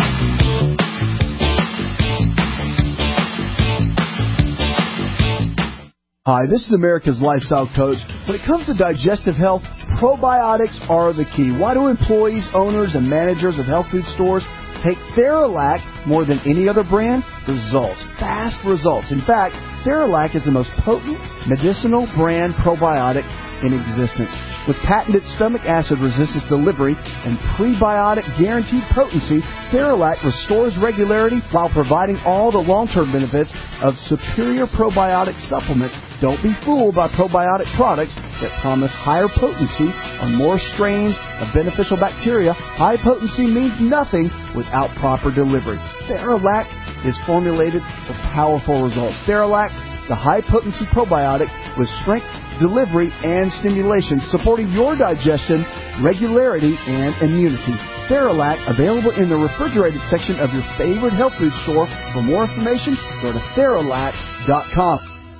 Hi, this is America's Lifestyle Coach. When it comes to digestive health, probiotics are the key. Why do employees, owners, and managers of health food stores take Theralac more than any other brand? Results. Fast results. In fact, Theralac is the most potent medicinal brand probiotic in existence. With patented stomach acid resistance delivery and prebiotic guaranteed potency, Theralac restores regularity while providing all the long-term benefits of superior probiotic supplements. Don't be fooled by probiotic products that promise higher potency or more strains of beneficial bacteria. High potency means nothing without proper delivery. Theralac is formulated for powerful results. Theralac, the high-potency probiotic with strength, delivery, and stimulation, supporting your digestion, regularity, and immunity. Theralac, available in the refrigerated section of your favorite health food store. For more information, go to Theralac dot com.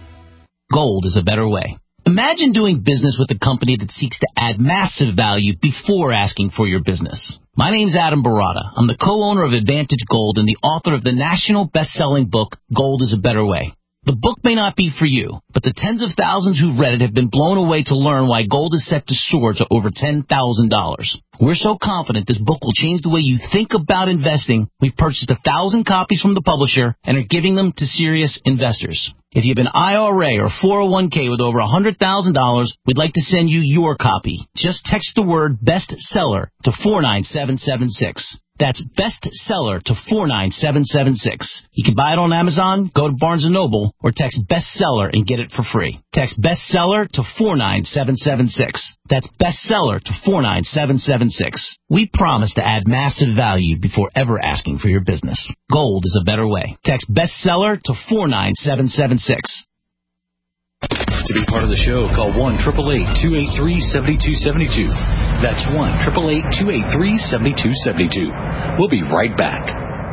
Gold is a better way. Imagine doing business with a company that seeks to add massive value before asking for your business. My name's Adam Barata. I'm the co-owner of Advantage Gold and the author of the national best-selling book, Gold is a Better Way. The book may not be for you, but the tens of thousands who've read it have been blown away to learn why gold is set to soar to over ten thousand dollars. We're so confident this book will change the way you think about investing, we've purchased a thousand copies from the publisher and are giving them to serious investors. If you have an I R A or four oh one k with over one hundred thousand dollars, we'd like to send you your copy. Just text the word bestseller to four nine seven seven six. That's bestseller to four nine seven seven six. You can buy it on Amazon, go to Barnes and Noble, or text bestseller and get it for free. Text bestseller to four nine seven seven six. That's bestseller to four nine seven seven six. We promise to add massive value before ever asking for your business. Gold is a better way. Text bestseller to four nine seven seven six. To be part of the show, call one eight eight eight, two eight three, seven two seven two. That's one eight eight eight, two eight three, seven two seven two. We'll be right back.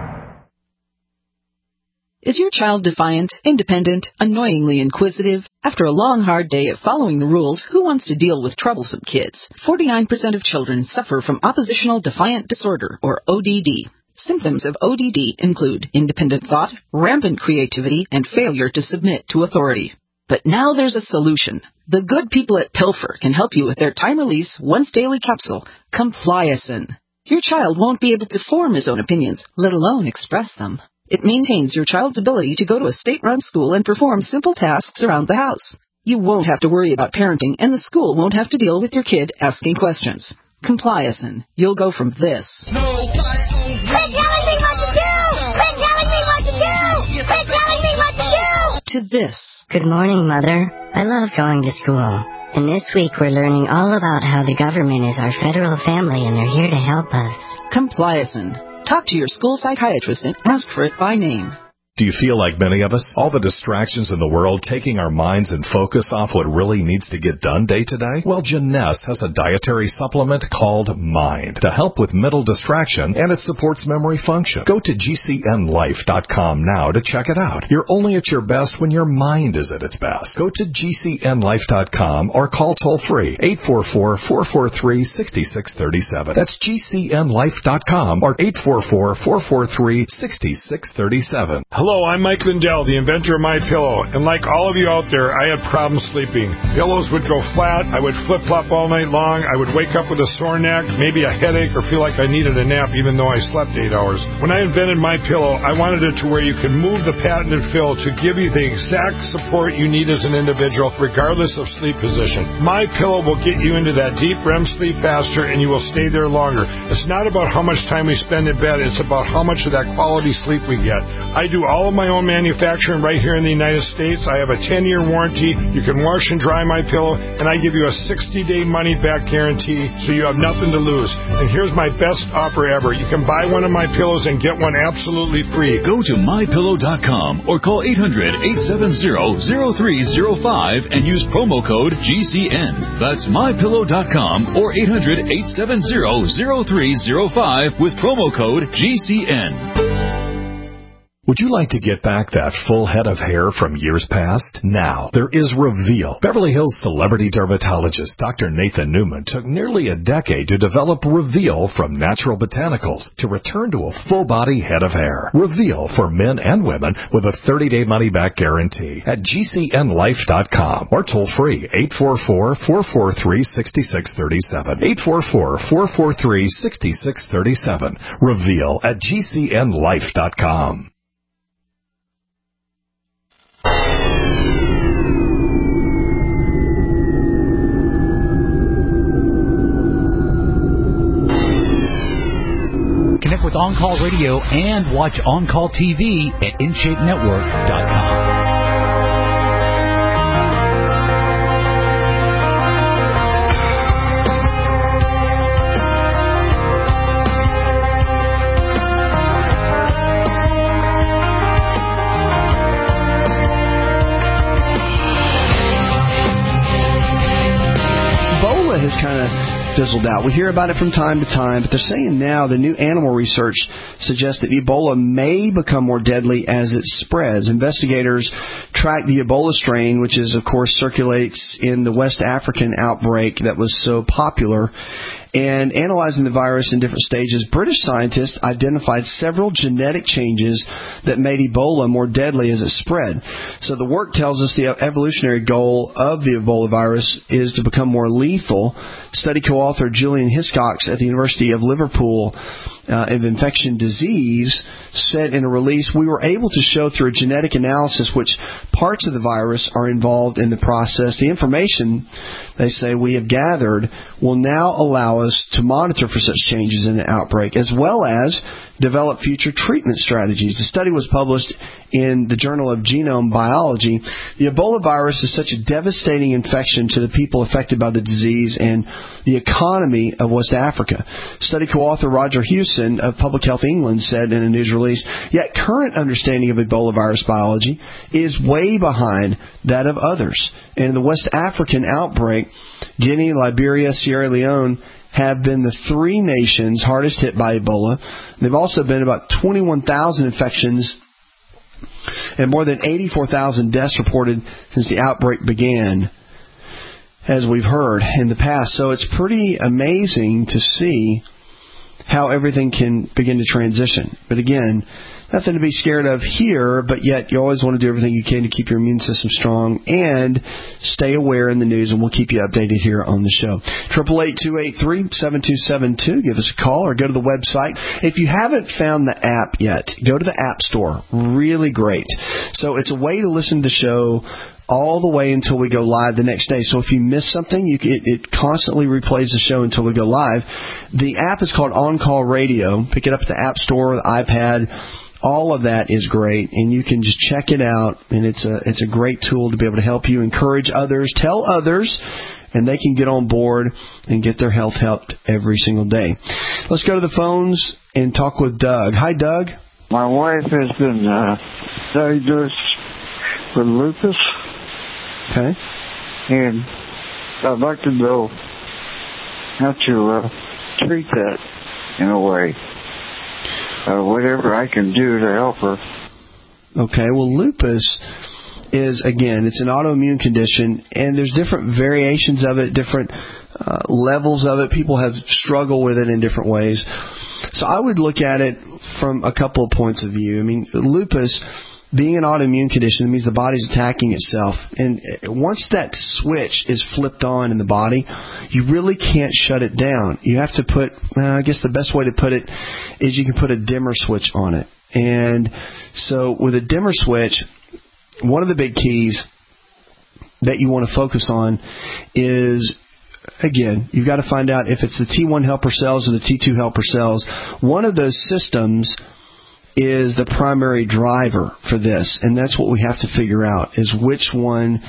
Is your child defiant, independent, annoyingly inquisitive? After a long, hard day of following the rules, who wants to deal with troublesome kids? forty-nine percent of children suffer from oppositional defiant disorder, or O D D. Symptoms of O D D include independent thought, rampant creativity, and failure to submit to authority. But now there's a solution. The good people at Pilfer can help you with their time-release, once-daily capsule, Compliacin. Your child won't be able to form his own opinions, let alone express them. It maintains your child's ability to go to a state-run school and perform simple tasks around the house. You won't have to worry about parenting, and the school won't have to deal with your kid asking questions. Compliacin. You'll go from this. No, quit telling me what to do! Quit telling me what to do! Quit telling me what to do! To this. Good morning, Mother. I love going to school. And this week we're learning all about how the government is our federal family and they're here to help us. Compliacin. Talk to your school psychiatrist and ask for it by name. Do you feel like many of us? All the distractions in the world taking our minds and focus off what really needs to get done day to day? Well, Jeunesse has a dietary supplement called Mind to help with mental distraction, and it supports memory function. Go to G C N life dot com now to check it out. You're only at your best when your mind is at its best. Go to G C N life dot com or call toll-free eight four four, four four three, six six three seven. That's G C N life dot com or eight four four, four four three, six six three seven. Hello, I'm Mike Lindell, the inventor of MyPillow, and like all of you out there, I had problems sleeping. Pillows would go flat, I would flip-flop all night long, I would wake up with a sore neck, maybe a headache, or feel like I needed a nap even though I slept eight hours. When I invented MyPillow, I wanted it to where you could move the patented fill to give you the exact support you need as an individual, regardless of sleep position. MyPillow will get you into that deep R E M sleep faster, and you will stay there longer. It's not about how much time we spend in bed, it's about how much of that quality sleep we get. I do all of my own manufacturing right here in the United States. I have a ten-year warranty. You can wash and dry my pillow, and I give you a sixty-day money-back guarantee, so you have nothing to lose. And here's my best offer ever. You can buy one of my pillows and get one absolutely free. Go to my pillow dot com or call eight hundred, eight seven zero, zero three zero five and use promo code G C N. That's my pillow dot com or eight hundred, eight seven zero, zero three zero five with promo code G C N. Would you like to get back that full head of hair from years past? Now, there is Reveal. Beverly Hills celebrity dermatologist Doctor Nathan Newman took nearly a decade to develop Reveal from natural botanicals to return to a full-body head of hair. Reveal for men and women with a thirty-day money-back guarantee at G C N life dot com or toll-free eight four four, four four three, six six three seven. eight four four, four four three, six six three seven. Reveal at G C N life dot com. Connect with On Call Radio and watch On Call T V at in shape network dot com. Ebola has kind of fizzled out. We hear about it from time to time, but they're saying now the new animal research suggests that Ebola may become more deadly as it spreads. Investigators track the Ebola strain, which is, of course, circulates in the West African outbreak that was so popular. And analyzing the virus in different stages, British scientists identified several genetic changes that made Ebola more deadly as it spread. So the work tells us the evolutionary goal of the Ebola virus is to become more lethal. Study co-author Julian Hiscox at the University of Liverpool uh, of Infection Disease said in a release, we were able to show through a genetic analysis which parts of the virus are involved in the process. The information, they say, we have gathered will now allow us to monitor for such changes in the outbreak, as well as develop future treatment strategies. The study was published in the Journal of Genome Biology. The Ebola virus is such a devastating infection to the people affected by the disease and the economy of West Africa. Study co-author Roger Hewson of Public Health England said in a news release, yet current understanding of Ebola virus biology is way behind that of others. And in the West African outbreak, Guinea, Liberia, Sierra Leone have been the three nations hardest hit by Ebola. There have also been about twenty-one thousand infections and more than eighty-four thousand deaths reported since the outbreak began, as we've heard in the past. So it's pretty amazing to see how everything can begin to transition. But again, nothing to be scared of here, but yet you always want to do everything you can to keep your immune system strong and stay aware in the news, and we'll keep you updated here on the show. eight eight eight, two eight three, seven two seven two. Give us a call or go to the website. If you haven't found the app yet, go to the App Store. Really great. So it's a way to listen to the show all the way until we go live the next day. So if you miss something, you, it, it constantly replays the show until we go live. The app is called On Call Radio. Pick it up at the App Store or the iPad. All of that is great, and you can just check it out, and it's a it's a great tool to be able to help you encourage others, tell others, and they can get on board and get their health helped every single day. Let's go to the phones and talk with Doug. Hi, Doug. My wife has been uh, diagnosed with lupus. Okay. And I'd like to know how to uh, treat that in a way. Uh, whatever I can do to help her. Okay, well, lupus is, again, it's an autoimmune condition, and there's different variations of it, different uh, levels of it. People have struggled with it in different ways. So I would look at it from a couple of points of view. I mean, lupus, being an autoimmune condition, means the body's attacking itself. And once that switch is flipped on in the body, you really can't shut it down. You have to put, well, I guess the best way to put it is you can put a dimmer switch on it. And so with a dimmer switch, one of the big keys that you want to focus on is, again, you've got to find out if it's the T one helper cells or the T two helper cells. One of those systems is the primary driver for this, and that's what we have to figure out, is which one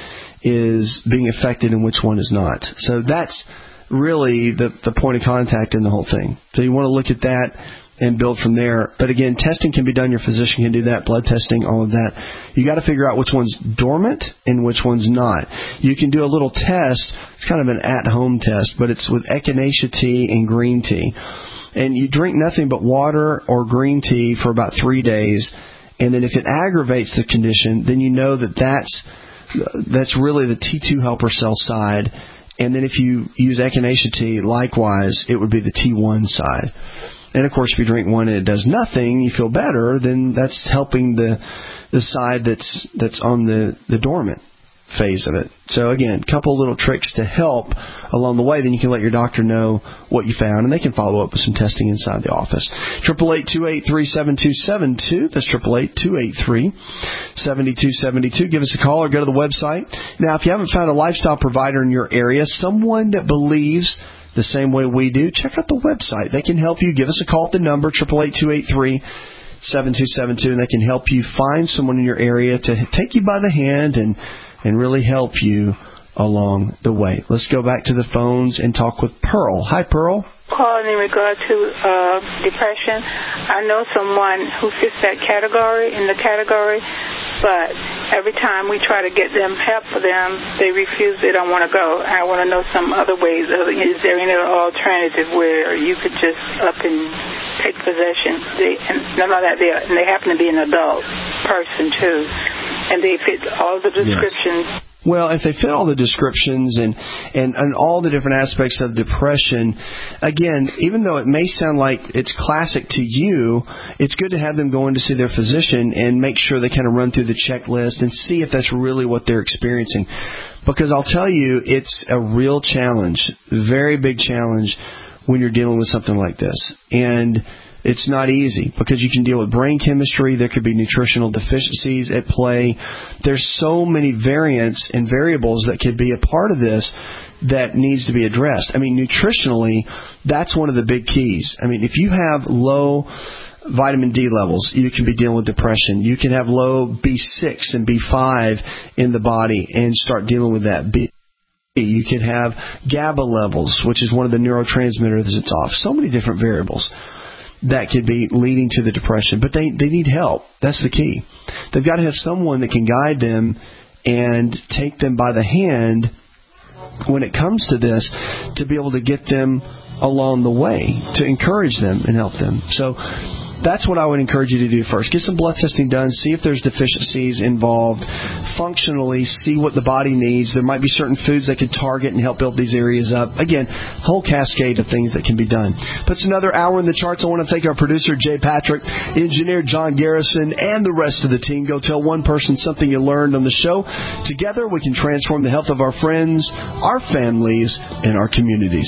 is being affected and which one is not. So that's really the, the point of contact in the whole thing. So you want to look at that and build from there. But again, testing can be done. Your physician can do that, blood testing, all of that. You got to figure out which one's dormant and which one's not. You can do a little test. It's kind of an at-home test, but it's with echinacea tea and green tea. And you drink nothing but water or green tea for about three days. And then if it aggravates the condition, then you know that that's, that's really the T two helper cell side. And then if you use echinacea tea, likewise, it would be the T one side. And, of course, if you drink one and it does nothing, you feel better, then that's helping the the side that's that's on the, the dormant phase of it. So, again, a couple little tricks to help along the way. Then you can let your doctor know what you found, and they can follow up with some testing inside the office. eight eight eight, two eight three, seven two seven two. That's eight eight eight, two eight three, seven two seven two. Give us a call or go to the website. Now, if you haven't found a lifestyle provider in your area, someone that believes the same way we do, check out the website. They can help you. Give us a call at the number, eight eight eight, two eight three, seven two seven two, and they can help you find someone in your area to take you by the hand and, and really help you along the way. Let's go back to the phones and talk with Pearl. Hi, Pearl. Calling in regard to uh, depression. I know someone who fits that category, in the category, but every time we try to get them help for them, they refuse. They don't want to go. I want to know some other ways. Is there any alternative where you could just up and take possession? They, and none of that. They, and they happen to be an adult person too, and they fit all the descriptions. Yes. Well, if they fit all the descriptions and, and, and all the different aspects of depression, again, even though it may sound like it's classic to you, it's good to have them go in to see their physician and make sure they kind of run through the checklist and see if that's really what they're experiencing. Because I'll tell you, it's a real challenge, very big challenge when you're dealing with something like this. And it's not easy because you can deal with brain chemistry. There could be nutritional deficiencies at play. There's so many variants and variables that could be a part of this that needs to be addressed. I mean, nutritionally, that's one of the big keys. I mean, if you have low vitamin D levels, you can be dealing with depression. You can have low B six and B five in the body and start dealing with that. B- you can have GABA levels, which is one of the neurotransmitters that's off. So many different variables that could be leading to the depression. But they, they need help. That's the key. They've got to have someone that can guide them and take them by the hand when it comes to this to be able to get them along the way, to encourage them and help them. So that's what I would encourage you to do first. Get some blood testing done. See if there's deficiencies involved. Functionally, see what the body needs. There might be certain foods that can target and help build these areas up. Again, whole cascade of things that can be done. But it's another hour in the charts. I want to thank our producer, Jay Patrick, engineer John Garrison, and the rest of the team. Go tell one person something you learned on the show. Together, we can transform the health of our friends, our families, and our communities.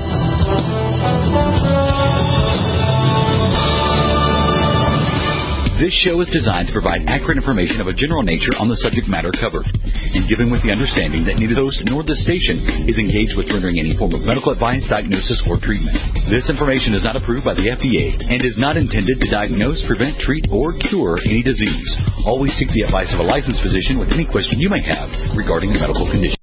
This show is designed to provide accurate information of a general nature on the subject matter covered, and given with the understanding that neither the host nor the station is engaged with rendering any form of medical advice, diagnosis, or treatment. This information is not approved by the F D A and is not intended to diagnose, prevent, treat, or cure any disease. Always seek the advice of a licensed physician with any question you may have regarding a medical condition.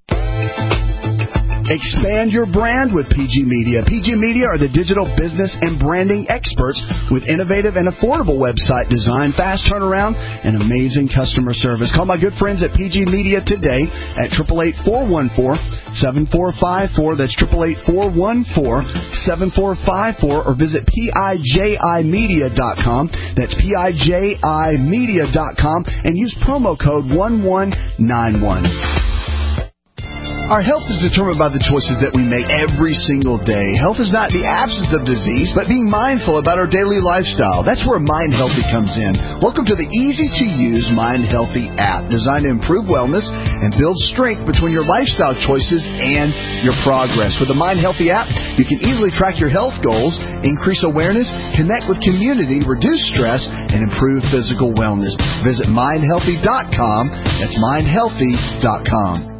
Expand your brand with P G Media. P G Media are the digital business and branding experts with innovative and affordable website design, fast turnaround, and amazing customer service. Call my good friends at P G Media today at eight eight eight, four one four, seven four five four. That's eight eight eight, four one four, seven four five four, or visit P I J I media dot com. That's P I J I media dot com and use promo code one one nine one. Our health is determined by the choices that we make every single day. Health is not the absence of disease, but being mindful about our daily lifestyle. That's where Mind Healthy comes in. Welcome to the easy-to-use Mind Healthy app, designed to improve wellness and build strength between your lifestyle choices and your progress. With the Mind Healthy app, you can easily track your health goals, increase awareness, connect with community, reduce stress, and improve physical wellness. Visit mind healthy dot com. That's mind healthy dot com.